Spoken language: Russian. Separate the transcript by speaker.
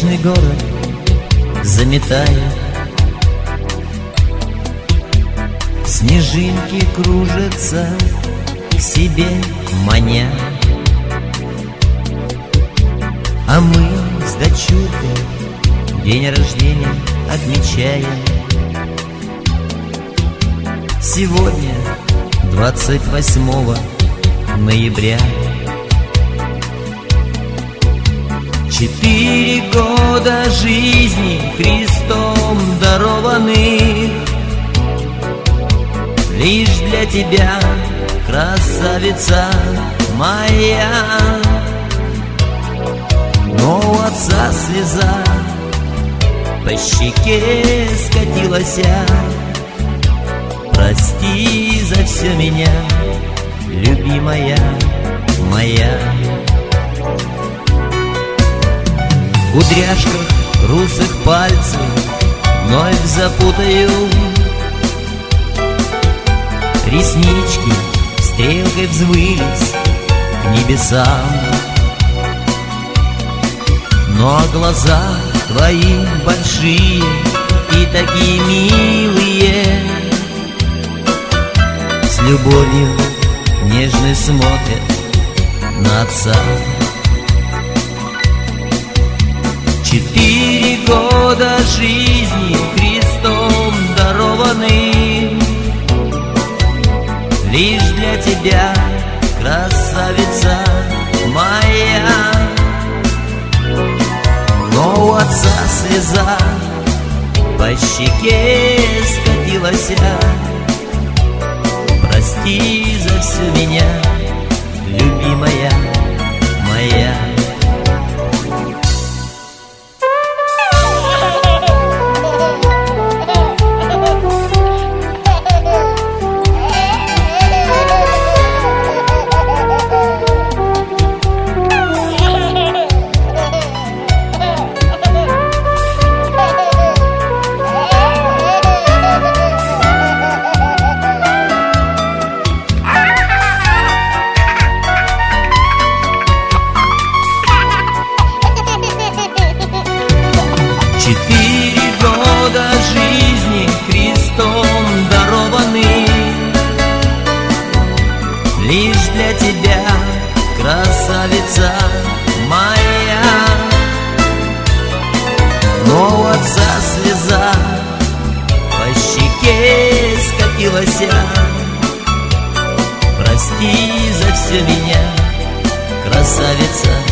Speaker 1: снежный город заметая, снежинки кружатся к себе маня. А мы с дочуркой день рождения отмечаем. Сегодня 28 ноября. 4 года жизни Христом дарованных лишь для тебя, красавица моя. Но у отца слеза по щеке скатилась. Прости за все меня, любимая моя. В кудряшках русых пальцев вновь запутаю, реснички стрелкой взвылись к небесам. Но глаза твои большие и такие милые, с любовью нежной смотрят на отца. 4 года жизни Христом дарованы лишь для тебя, красавица моя. Но у отца слеза по щеке скатилась. Прости за все меня, любимая моя. Лишь для тебя, красавица моя. Но у отца слеза по щеке скатилась. Прости за все меня, красавица